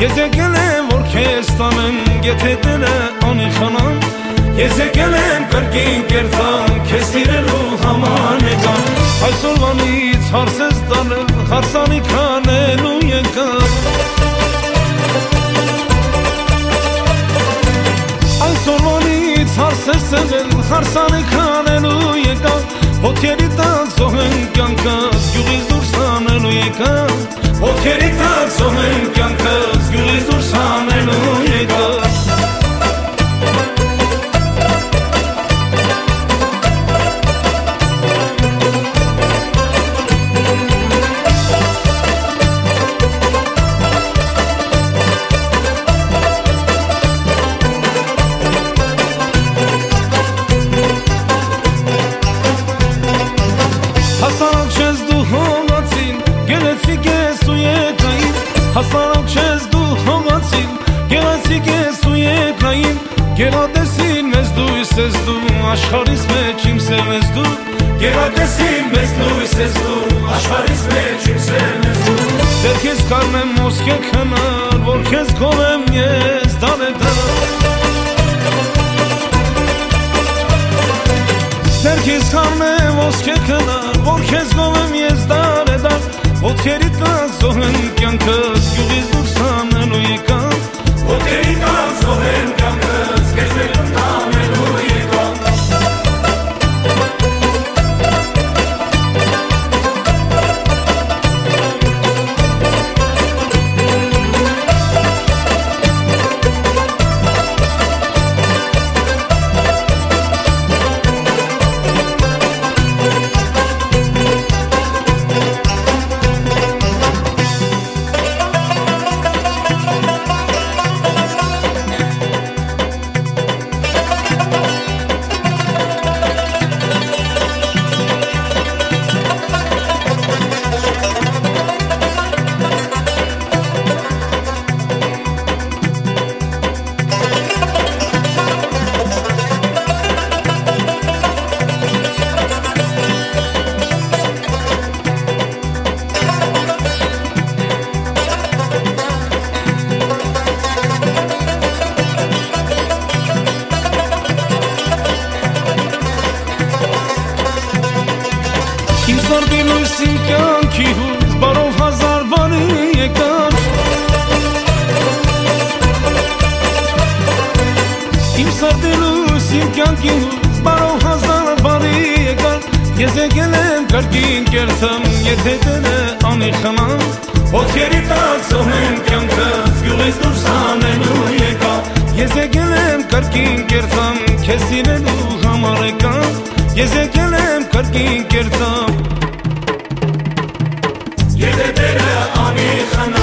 Ես եկել եմ որ քեզ տանեմ, եթե դերը անիշխանամ, ես եկել եմ կրկին կերտամ, քեզ սիրելու համար եկամ, այսօրվանից հարց ես տանել, հարսանիք անելու եկամ, այսօրվանից հարց ես տանել, հարսանիք անելու եկամ, ոտքերի տակ զոհեմ կյանքս, գյուղից դուրս հանելու եկամ, ոտքերի տակ զոհեմ կյանքս, գյուղից դուրս հանելու եկամ, հասարակ չես դու հողացին, գեղեցիկ ես ու եկային, հասարակ չես դու հողացին, գեղեցիկ ես ու եկային, գերատեսին մեզ դույս ես դու, աշխարհիս մեջ իմ սև ես դու, գերատեսին մեզ դույս ես դու, աշխարհիս մեջ իմ սև ես դու, ձեր քեզ կառնեմ ոսկե քնար, որ քեզ գովեմ ես դարեդար, ձեր քեզ կառնեմ ոսկե քնար, որ քեզ գովեմ ես դարեդար, ոտքերի տակ զոհեմ կյանքս, գյուղից դուրս հանելու եկամ, ոտքերի տակ զոհեմ կյանքս, քեզ ելուն տանելու եկամ, Իմ սարդի լույսին կյանքի հույս, բարով հազար բարի եկար, իմ սարդի լույսին կյանքի հույս, բարով հազար բարի եկար, ես եկել եմ կրկին կերտամ, եթե դերը անիշխանամ, ոտքերի տակ զոհեմ կյանքս, գյուղից դուրս հանելու եկամ, ես եկել եմ կրկին կերտամ, քեզ սիրելու համար եկամ, ես եկել եմ կրկին կերտամ, եթե դերը անիշխանամ